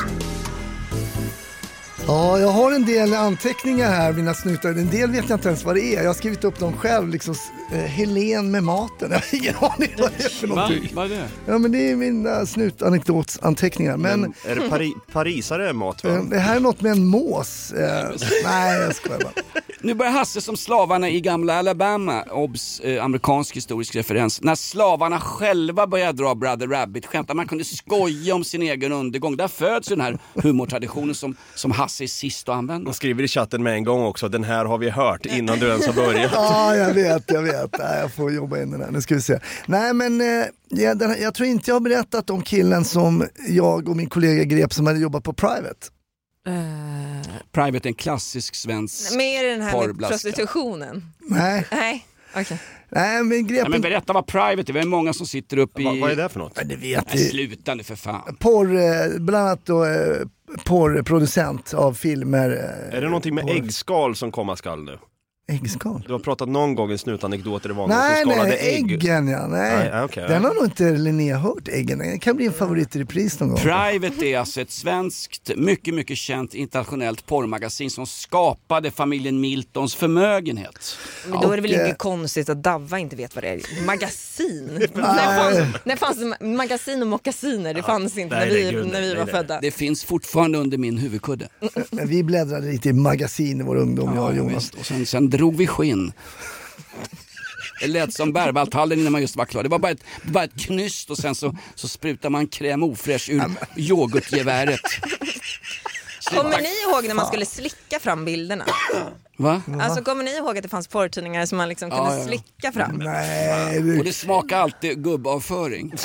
Ja, jag har en del anteckningar här, mina snutar. En del vet jag inte ens vad det är. Jag har skrivit upp dem själv, liksom Helen med maten. Jag har ingen aning vad det är för någonting. Vad är det? Ja, men det är mina snutanekdotsanteckningar. Men är det parisare mat, va? Det här är något med en mås. Nej, jag skojar bara. Nu börjar Hasse som slavarna i gamla Alabama, obs, amerikansk historisk referens. När slavarna själva började dra Brother Rabbit-skämt, där man kunde skoja om sin egen undergång. Där föds den här humortraditionen som Hasse är sist att använda. Och skriver i chatten med en gång också: den här har vi hört innan du ens har börjat. Ja, jag vet. Nej, jag får jobba in den här. Nu ska vi se. Nej, men jag tror inte jag har berättat om killen som jag och min kollega grep som hade jobbat på Private. Private är en klassisk svensk Mer den här med porrblaska. Prostitutionen. Nej. Okej. Nej, men grepen... men berätta vad Private är. Det är många som sitter upp i... Vad är det för något? Men det vet jag. Slutande för fan. Bland annat då porrproducent av filmer. Är det någonting med äggskal som komma skall nu? Äggskal? Du har pratat någon gång en snutanekdot där det var någon som skalade ägg. Äggen, ja. Nej. Okay. Den har nog inte Linnea hört, äggen. Den kan bli en favorit i repris någon gång. Private är alltså ett svenskt, mycket, mycket känt internationellt porrmagasin som skapade familjen Miltons förmögenhet. Men då är det väl inte konstigt att Davva inte vet vad det är. Magasin? när fanns det magasin och mockasiner? Det fanns inte när vi var födda. Det finns fortfarande under min huvudkudde. Vi bläddrade lite i magasin i vår ungdom, jag och Jonas. Och sen drog vi skinn. Det lät som bärbalthallen innan man just var klar. Det var bara ett knyst och sen så sprutar man crème ofräsch ur yoghurtgeväret. Kommer ni ihåg när man skulle slicka fram bilderna? Va? Alltså kommer ni ihåg att det fanns porrtidningar som man liksom kunde slicka fram? Nej. Och det smakar alltid gubbavföring.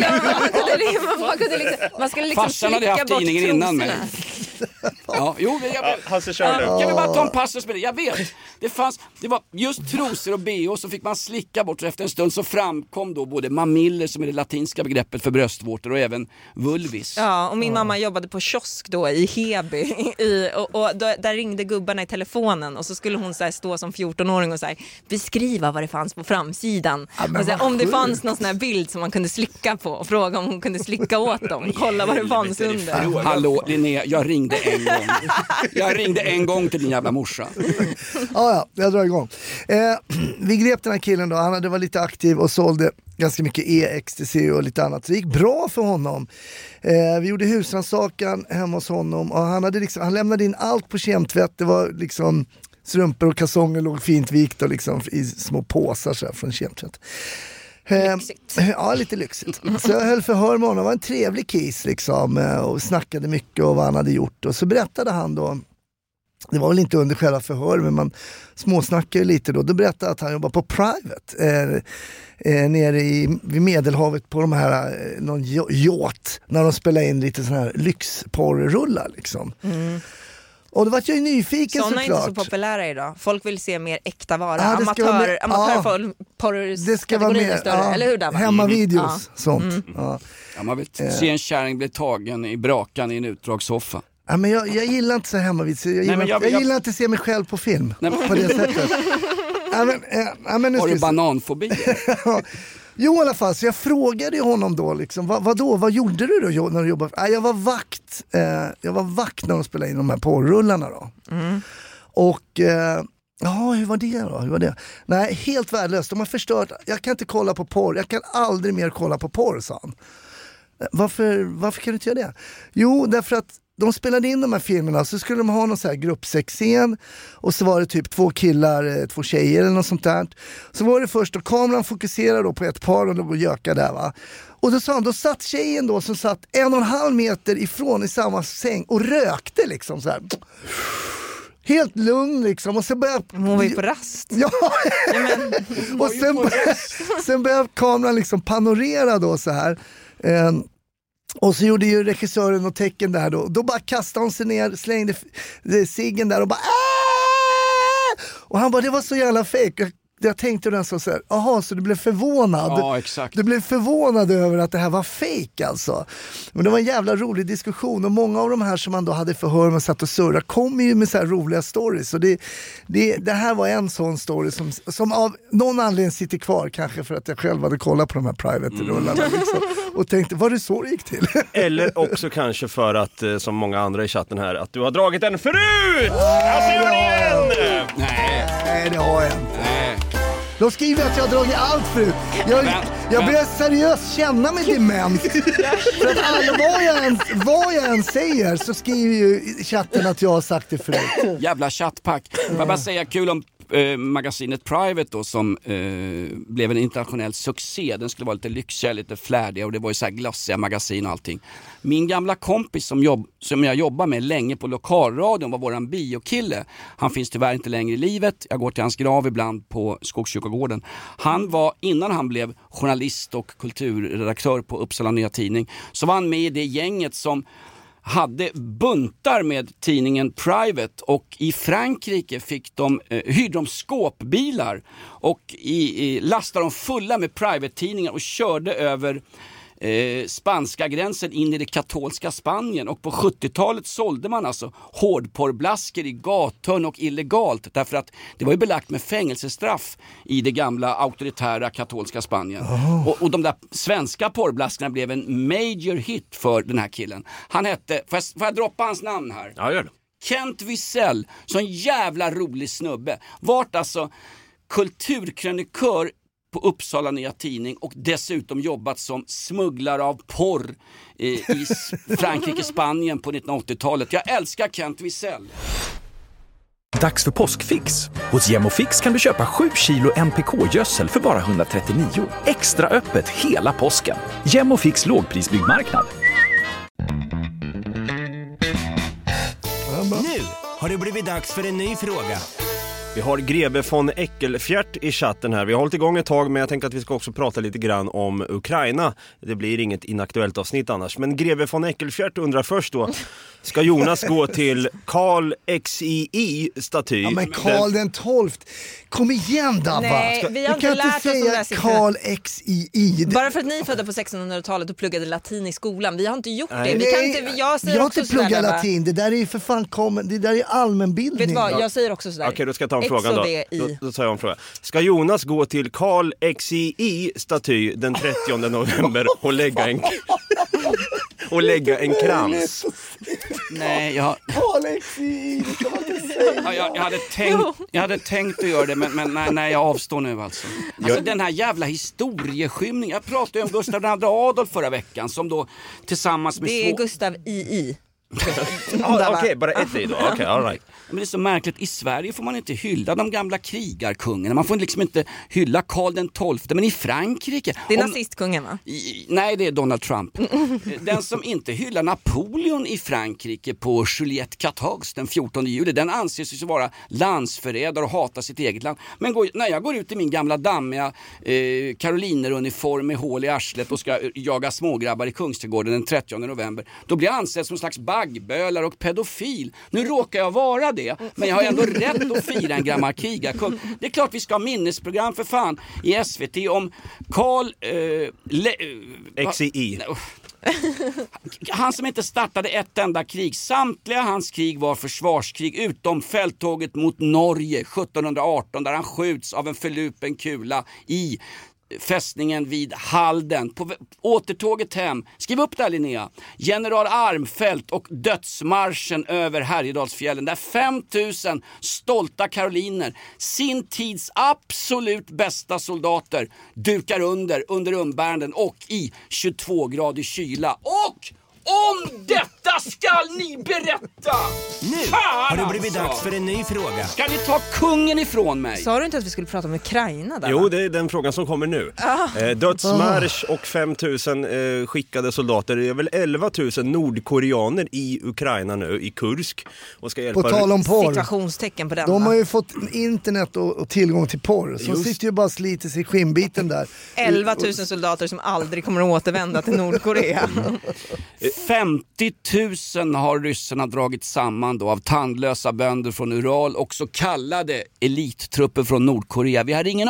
Man skulle liksom farsan hade haft tidningen innan mig. Ja, jo, Hasse körde. Kan vi bara ta en passus med det? Jag vet. Det var just trosor och BH så fick man slicka bort, och efter en stund så framkom då både mamiller, som är det latinska begreppet för bröstvårtor, och även vulvis. Ja, och min mamma jobbade på kiosk då i Heby och där ringde gubbarna i telefonen och så skulle hon så här stå som 14-åring och så här, beskriva vad det fanns på framsidan. Och så här, om det fanns någon sån här bild som man kunde slicka på och fråga om hon kunde slicka åt dem. Kolla vad det fanns under. Hallå Linnea, jag ringde en gång till din jävla morsa. Ja, jag drar igång. Vi grep den här killen då. Han hade varit lite aktiv och sålde ganska mycket ecstasy och lite annat. Så det gick bra för honom. Vi gjorde husrannsakan hemma hos honom och han lämnade in allt på kemtvätt. Det var liksom strumpor och kalsonger låg fint vikt och liksom i små påsar så här från kemtvätt. Lyxigt. Ja, lite lyxigt. Så jag höll förhör med honom. Det var en trevlig kis liksom, och snackade mycket om vad han hade gjort. Och så berättade han då, det var väl inte under själva förhör, men man småsnackade lite då. Då berättade han att han jobbar på Private nere vid Medelhavet på de här, någon yacht, när de spelar in lite sån här lyxporrrullar liksom. Och då var jag ju nyfiken såklart. Sådana är inte så populära idag. Folk vill se mer äkta vara. Det ska vara mer större, eller hur där? Hemmavideos, sånt. Ja, man vill se en kärring bli tagen i brakan i en utdragssoffa. Ja, men jag gillar inte så hemmavideos. Jag gillar inte att se mig själv på film på det sättet. Har du bananfobi? Jo, i alla fall, så jag frågade honom då liksom, vad gjorde du då när du jobbade? Jag var vakt. Jag var vakt när de spelade in de här porrrullarna då. Och hur var det då? Hur var det? Nej, helt värdelöst. De har förstört. Jag kan inte kolla på porr. Jag kan aldrig mer kolla på porr, sa han. Varför kan du inte göra det? Jo, därför att de spelade in de här filmerna, så skulle de ha någon så här gruppsexscen och så var det typ 2 killar, 2 tjejer eller något sånt där. Så var det först och kameran fokuserade då på ett par och de gökade där, va. Och då sa han, då satt tjejen då som satt 1,5 meter ifrån i samma säng och rökte liksom så här. Helt lugn liksom, och sen började... Hon var ju på rast. Ja, och sen började kameran liksom panorera då så här. Och så gjorde ju regissören och tecken där då. Då bara kastade hon sig ner, slängde ciggen där och bara Och han bara, det var så jävla fake. Jag tänkte den så här, aha, så du blev förvånad. Ja, exakt. Du blev förvånad över att det här var fake alltså. Men det var en jävla rolig diskussion och många av de här som man då hade förhör med satt och surra kommer ju med så här roliga stories. Och det här var en sån story som av någon anledning sitter kvar, kanske för att jag själv hade kollat på de här private-rullarna liksom, och tänkte, var det så det gick till? Eller också kanske för att, som många andra i chatten här, att du har dragit den förut! Alltså gör det igen! Nej, det har jag inte. De skriver att jag har dragit allt förut. Jag börjar seriöst känna mig dement. För att vad jag än säger så skriver ju chatten att jag har sagt det förut. Jävla chattpack. Får jag bara säga kul om magasinet Private då, som blev en internationell succé. Den skulle vara lite lyxigare, lite flärdiga och det var ju så här glassiga magasin och allting. Min gamla kompis som jag jobbar med länge på lokalradion var våran biokille. Han finns tyvärr inte längre i livet. Jag går till hans grav ibland på Skogskyrkogården. Han var, innan han blev journalist och kulturredaktör på Uppsala Nya Tidning, så var han med i det gänget som hade buntar med tidningen Private, och i Frankrike hyrde de skåpbilar och lastade de fulla med Private-tidningar och körde över spanska gränsen in i det katolska Spanien. Och på 70-talet sålde man alltså hårdporrblaskor i gathörn och illegalt, därför att det var ju belagt med fängelsestraff i det gamla auktoritära katolska Spanien. Och de där svenska porrblaskorna blev en major hit för den här killen. Han hette, får jag droppa hans namn här? Ja, gör det. Kent Wiesel, sån jävla rolig snubbe. Vart alltså kulturkrönikör på Uppsala Nya Tidning och dessutom jobbat som smugglare av porr i Frankrike, Spanien på 1980-talet. Jag älskar Kent Wiesel. Dags för påskfix. Hos Gemofix kan du köpa 7 kilo NPK-gödsel för bara 139. Extra öppet hela påsken. Gemofix lågprisbyggmarknad. Nu har det blivit dags för en ny fråga. Vi har Grebe von Eckelfjärt i chatten här. Vi har hållit igång ett tag, men jag tänkte att vi ska också prata lite grann om Ukraina. Det blir inget inaktuellt avsnitt annars. Men Grebe von Eckelfjärt undrar först då, ska Jonas gå till Karl XII-staty? Ja, men Karl den 12. Kom igen, Dabba. Nej, vi har inte lärt oss de där siffrorna. Karl XII. Bara för att ni är födda på 1600-talet och pluggade latin i skolan. Vi har inte gjort det. Vi kan inte, jag har inte pluggat latin. Det där är ju för fan det där är allmänbildning. Vet du vad, jag säger också sådär. Okej, då ska jag ta en fråga då tar jag en fråga. Ska Jonas gå till Karl XII-staty den 30 november och lägga en krans? Nej, Karl XII, det kan man inte säga. Jag hade tänkt att göra det, men nej, jag avstår nu alltså. Den här jävla historieskymningen. Jag pratade ju om Gustav II Adolf förra veckan, som då tillsammans med det är Gustav II. Okej, bara ett i då. Okej, all right. Men det är så märkligt, i Sverige får man inte hylla de gamla krigarkungarna. Man får liksom inte hylla Karl den 12. Men i Frankrike... Det är nazistkungen, va? Nej, det är Donald Trump. Den som inte hyllar Napoleon i Frankrike på Juliette Carthages den 14 juli, den anses ju vara landsförrädare och hatar sitt eget land. Men när jag går ut i min gamla dammiga karolineruniform med hål i arslet och ska jaga smågrabbar i Kungsträdgården den 30 november, då blir jag ansedd som en slags baggbölar och pedofil. Nu råkar jag vara det, men jag har ändå rätt att fira en gammal krigarkung. Det är klart vi ska ha minnesprogram för fan i SVT om Karl XII. Han som inte startade ett enda krig. Samtliga hans krig var försvarskrig, utom fälttåget mot Norge 1718, där han skjuts av en förlupen kula i fästningen vid Halden. På återtåget hem, skriv upp där Linnea, general Armfelt och dödsmarschen över Härjedalsfjällen, där 5000 stolta karoliner, sin tids absolut bästa soldater, dukar under umbäranden och i 22-gradig kyla. Och om detta Detta skall ni berätta! Nu Fan, har det blivit alltså. dags för en ny fråga. Ska ni ta kungen ifrån mig? Sa du inte att vi skulle prata om Ukraina där? Jo, det är den frågan som kommer nu. Dödsmarsch och 5 000 skickade soldater. Det är väl 11 000 nordkoreaner i Ukraina nu, i Kursk. Och ska hjälpa... På tal om porr. Situationstecken på den. De har ju fått internet och tillgång till porr. Så de sitter ju bara och sliter sig i skinnbiten där. 11 000 soldater som aldrig kommer att återvända till Nordkorea. 50 000 har ryssarna dragit samman då av tandlösa bönder från Ural och så kallade elittrupper från Nordkorea. Vi hade ingen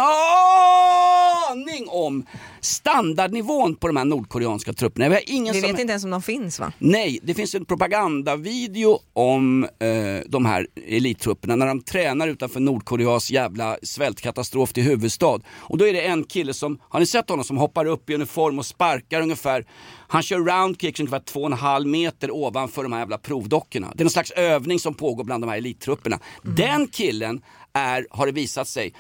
aning om standardnivån på de här nordkoreanska trupperna. Vi vet inte ens om de finns, va? Nej, det finns en propagandavideo om de här elittrupperna när de tränar utanför Nordkoreas jävla svältkatastrof till huvudstad. Och då är det en kille som, har ni sett honom som hoppar upp i uniform och sparkar ungefär, han kör roundkicks ungefär 2,5 meter ovanför de här jävla provdockorna. Det är en slags övning som pågår bland de här elittrupperna. Den killen har det visat sig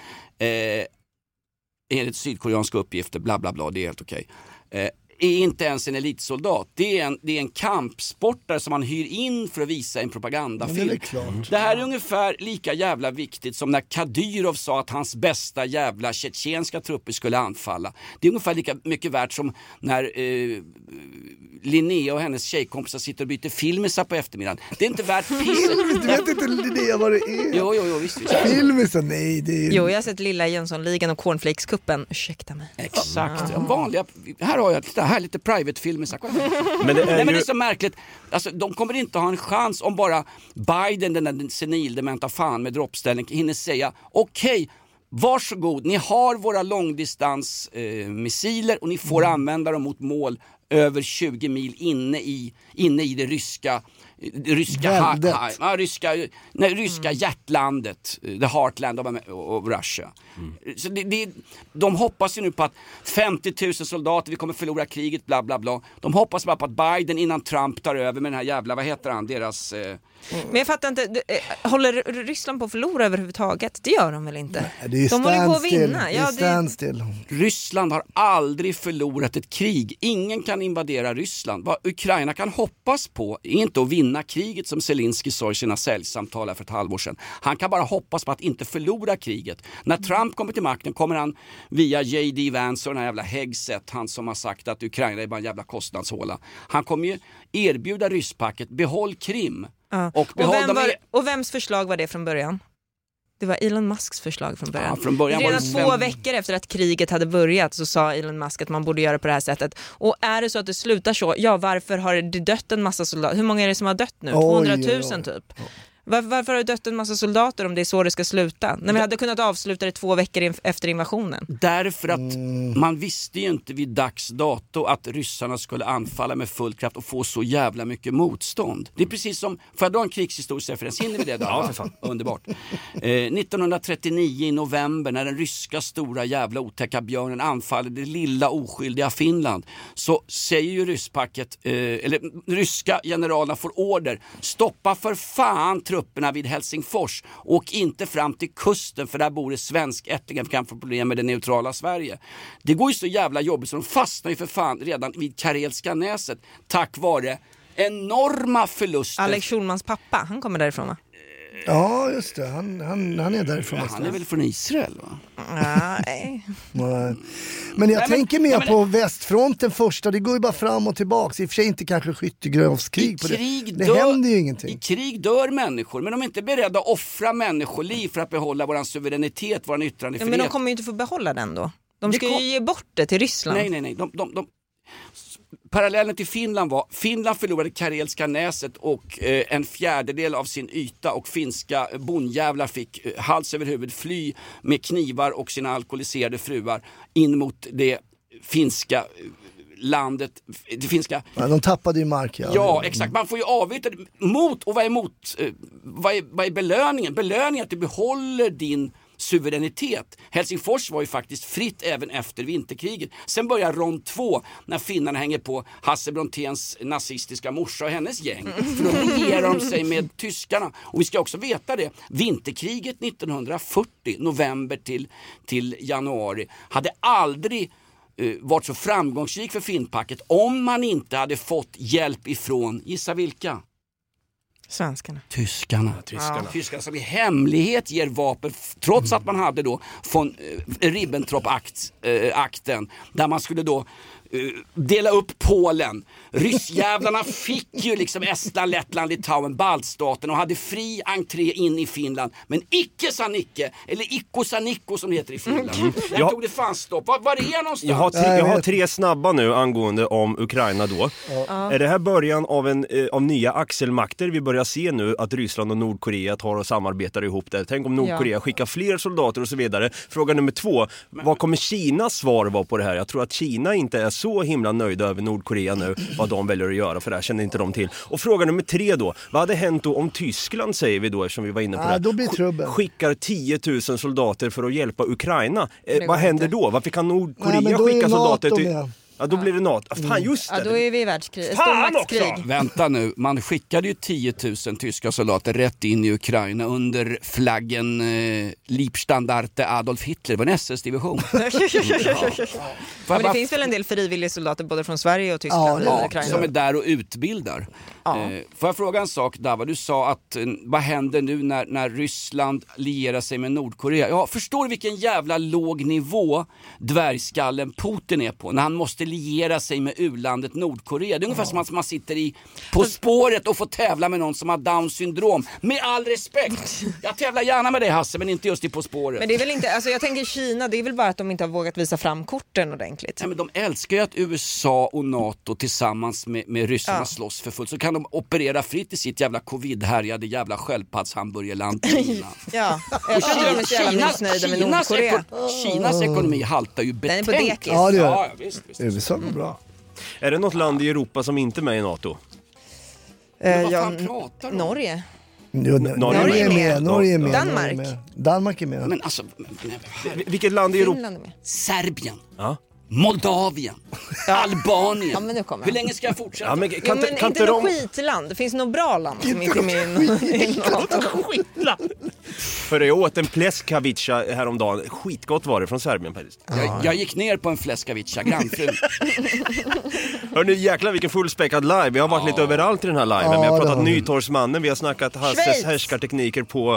enligt sydkoreanska uppgifter, bla bla bla, det är helt okej. Är inte ens en elitsoldat. Det är en kampsportare som man hyr in för att visa en propagandafilm. Det här är ungefär lika jävla viktigt som när Kadyrov sa att hans bästa jävla tjetjenska trupper skulle anfalla. Det är ungefär lika mycket värt som när Linnea och hennes tjejkompisar sitter och byter filmisar på eftermiddagen. Det är inte värt pisset. Du vet inte Linnea vad det är? Jo, visst. Filmisar, nej. Det är... Jo, jag har sett Lilla Jönssonligan och Cornflakes-kuppen. Ursäkta mig. Exakt. Vanliga, här har jag lite private-filmisar. Men det är det är så märkligt. Alltså, de kommer inte ha en chans om bara Biden, den där senildementa fan med droppställning, hinner säga okej, varsågod, ni har våra långdistansmissiler och ni får använda dem mot mål över 20 mil inne i det ryska hjärtlandet, the heartland of Russia. Så de hoppas ju nu på att 50 000 soldater, vi kommer förlora kriget, bla bla bla. De hoppas bara på att Biden innan Trump tar över med den här jävla, vad heter han, deras... Men jag fattar inte, håller Ryssland på att förlora överhuvudtaget? Det gör de väl inte? Nej, de håller på att vinna. Ryssland har aldrig förlorat ett krig. Ingen kan invadera Ryssland. Vad Ukraina kan hoppas på är inte att vinna kriget, som Zelensky sa i sina säljsamtal här för ett halvår sedan. Han kan bara hoppas på att inte förlora kriget. När Trump kommer till makten kommer han via J.D. Vance och den här jävla Hegseth, han som har sagt att Ukraina är bara en jävla kostnadshåla. Han kommer ju erbjuda rysspacket, behåll Krim. Ja. Och vems förslag var det från början? Det var Elon Musks förslag från början. Ja, från början redan 2 veckor efter att kriget hade börjat så sa Elon Musk att man borde göra på det här sättet. Och är det så att det slutar så, varför har det dött en massa soldater? Hur många är det som har dött nu? 200 000 typ. Varför har det dött en massa soldater om det är så det ska sluta? När vi hade kunnat avsluta det 2 veckor efter invasionen. Därför att man visste ju inte vid dags dato att ryssarna skulle anfalla med full kraft och få så jävla mycket motstånd. Det är precis som, får jag dra en krigshistorisk referens? Hinner vi det då? Ja, för fan. Underbart. 1939 i november när den ryska stora jävla otäcka björnen anfaller det lilla oskyldiga Finland, så säger ju ryska generalerna får order, stoppa för fan trupperna vid Helsingfors och inte fram till kusten, för där bor det svenskättlingar som kan få problem med det neutrala Sverige. Det går ju så jävla jobbigt så de fastnar ju för fan redan vid Karelska näset tack vare enorma förluster. Alex Schulmans pappa, han kommer därifrån, va? Ja, just det. Han är därifrån. Ja, han är väl från Israel, va? Nej. Men jag tänker mer på västfronten första. Det går ju bara fram och tillbaka. I och för sig inte kanske skyttegravskrig på det. Det händer ju ingenting. I krig dör människor, men de är inte beredda att offra människoliv för att behålla vår suveränitet, vår yttrandefrihet. Men de kommer ju inte få behålla den då. De ska ju ge bort det till Ryssland. Nej. Parallellen till Finland var, Finland förlorade Karelska näset och en fjärdedel av sin yta, och finska bondjävlar fick hals över huvud fly med knivar och sina alkoholiserade fruar in mot det finska landet, det finska... Ja, de tappade ju mark. Ja, exakt. Man får ju avvita mot, och vad är belöningen? Belöningen är att du behåller din suveränitet. Helsingfors var ju faktiskt fritt även efter vinterkriget. Sen börjar rond 2 när finnarna hänger på Hasse Bronténs nazistiska morsa och hennes gäng. För då regerar de sig med tyskarna. Och vi ska också veta det. Vinterkriget 1940, november till januari, hade aldrig varit så framgångsrik för Finnpacket om man inte hade fått hjälp ifrån, gissa vilka? Svenskarna. Tyskarna som i hemlighet ger vapen trots att man hade då från Ribbentrop-akten där man skulle då dela upp Polen. Ryssjävlarna fick ju liksom Estland, Lettland, Litauen, baltstaten och hade fri entré in i Finland. Men icke sa Nicke, eller Ikko sa Nikko som det heter i Finland. Jag tog det fan stopp. Var är jag någonstans? Jag har 3 snabba nu angående om Ukraina då. Är det här början av nya axelmakter? Vi börjar se nu att Ryssland och Nordkorea tar och samarbetar ihop där. Tänk om Nordkorea skickar fler soldater och så vidare. Fråga nummer 2. Vad kommer Kinas svar vara på det här? Jag tror att Kina inte är så himla nöjda över Nordkorea nu, vad de väljer att göra, för det här känner inte de till. Och fråga nummer 3 då, vad hade hänt då om Tyskland, säger vi då, eftersom vi var inne på det. Då blir trubbel. Skickar 10 000 soldater för att hjälpa Ukraina. Vad händer då? Varför kan Nordkorea skicka soldater till... Ja, då blir det NATO. Fan, just det. Ja, då är vi i världskrig. Fan också! Vänta nu, man skickade ju 10 000 tyska soldater rätt in i Ukraina under flaggen Liebstandarte Adolf Hitler. Det var en SS-division. Men det finns väl en del frivilliga soldater både från Sverige och Tyskland och Ukraina. Som är där och utbildar. Får jag fråga en sak, Dava? Du sa att vad händer nu när Ryssland lierar sig med Nordkorea? Ja, förstår du vilken jävla låg nivå dvärgskallen Putin är på när han måste liera sig med u-landet Nordkorea? Det är ungefär som att man sitter på spåret och får tävla med någon som har Downs syndrom. Med all respekt. Jag tävlar gärna med dig, Hasse, men inte just i På spåret. Men det är väl inte, alltså jag tänker Kina, det är väl bara att de inte har vågat visa fram korten ordentligt. Ja, men de älskar ju att USA och NATO tillsammans med ryssarna slåss för fullt. Så kan de operera fritt i sitt jävla covid-härjade jävla sköldpaddshamburgerland. Ja, jag tror de är så jävla missnöjda med Nordkorea. Kinas ekonomi haltar ju betänkt. Den är på dekis. Ja, det gör Ja, visst. USA går bra. Är det något land i Europa som inte är med i NATO? Vad fan pratar du om? Norge. Norge är med. Danmark är med. Men alltså, Vilket land i Europa? Finland är med. Serbien. Ja. Moldavien. Albanien. Ja, men nu kommer Hur länge ska jag fortsätta? Ja, men kan inte något skitland. Det finns något bra land som inte är med i NATO. För jag åt en pleskavica häromdagen. Skitgott var det från Serbien faktiskt. Jag gick ner på en fläskavica, grannfrun. Hörrni, jäklar vilken fullspäckad live. Vi har varit lite överallt i den här liven. Vi har pratat Nytorgsmannen, vi har snackat Hasses härskartekniker på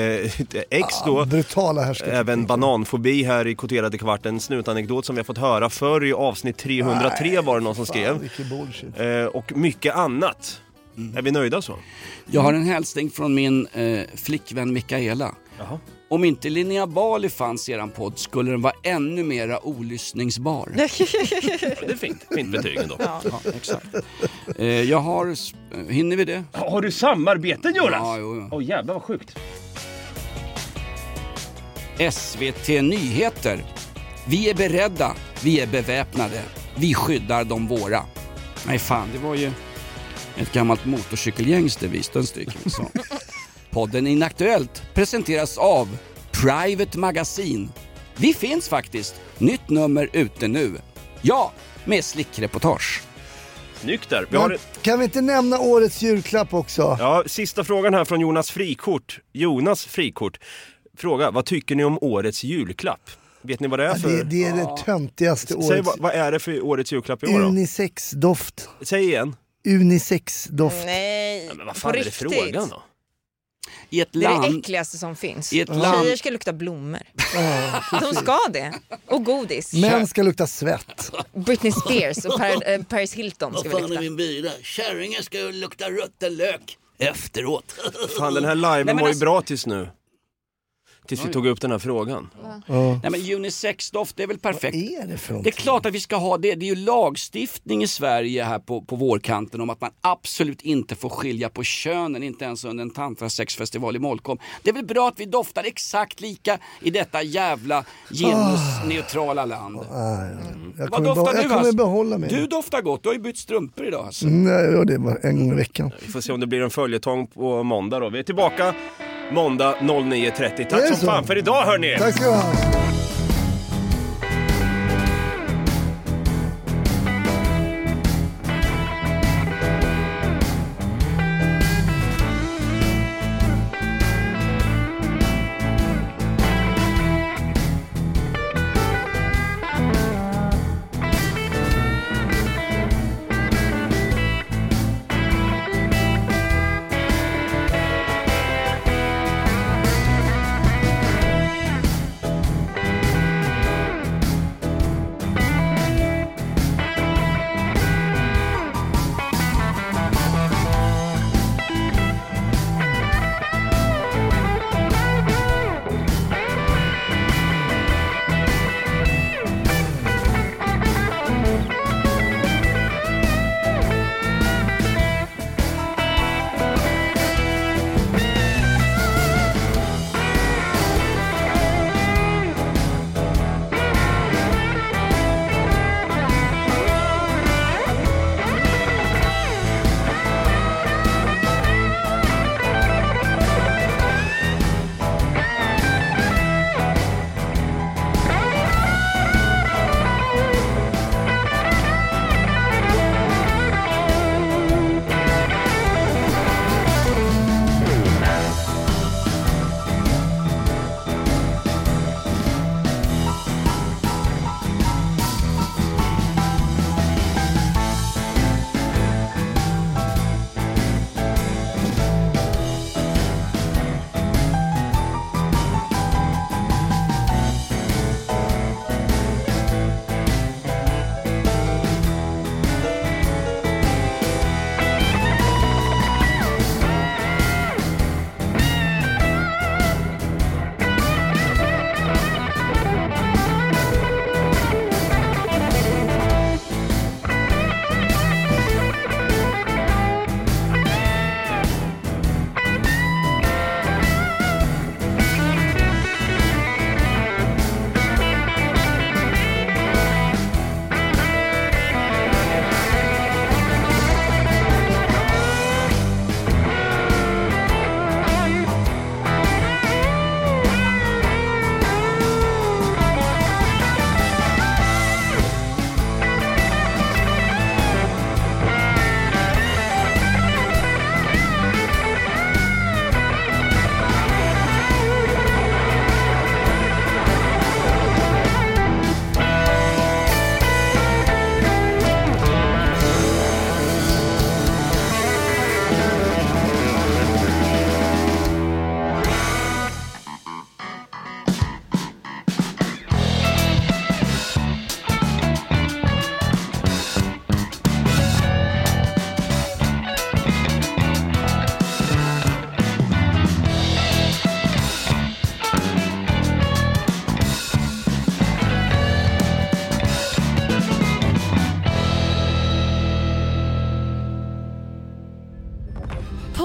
X då. Brutala härskartekniker. Även bananfobi här i Kvoterade kvarten. Snutanekdot som vi har fått höra förr i avsnitt 303 var det någon som skrev. Och mycket annat. Är vi nöjda så? Jag har en hälsning från min flickvän Mikaela. Jaha. Om inte Linnea Bali fanns i eran podd skulle den vara ännu mera olyssningsbar. Det är fint betyg ändå. Ja, exakt. Jag har... hinner vi det? Har du samarbeten, Jonas? Ja, jo. Åh jävlar vad sjukt. SVT Nyheter. Vi är beredda, vi är beväpnade, vi skyddar de våra. Nej fan, det var ju ett gammalt motorcykelgängs devis, den stycken. Så. Podden Inaktuellt presenteras av Private Magasin. Vi finns faktiskt. Nytt nummer ute nu. Ja, med slickreportage. Snyggt där. Kan vi inte nämna årets julklapp också? Ja, sista frågan här från Jonas Frikort. Fråga, vad tycker ni om årets julklapp? Vet ni vad det är för? Det är det töntigaste året. Säg, vad är det för årets julklapp i år då? Unisex-doft. Säg igen. Unisex-doft. Nej, men vad fan är det frågan då? I ett det är land, det äckligaste som finns. I ett land... Tjejer ska lukta blommor. De ska det. Och godis. Män ska lukta svett. Britney Spears och Paris Hilton ska vi lukta. Vad fan är min bil? Kärringen ska lukta rutten lök efteråt. Fan, den här liven var ju bra tills nu. Tills vi tog upp den här frågan. Nej, men unisex-doft, det är väl perfekt. Vad är det för någonting? Det är klart att vi ska ha det. Det är ju lagstiftning i Sverige här på vårkanten om att man absolut inte får skilja på könen, inte ens under en tantrasexfestival i Molkom. Det är väl bra att vi doftar exakt lika i detta jävla genusneutrala land. Jag kommer behålla mig. Du doftar gott, du har ju bytt strumpor idag. Alltså. Nej, det var en gång i veckan. Vi får se om det blir en följetong på måndag då. Vi är tillbaka måndag 09.30. Tack som fan för idag, hörni! Tack ska du ha!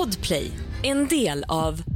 Podplay, en del av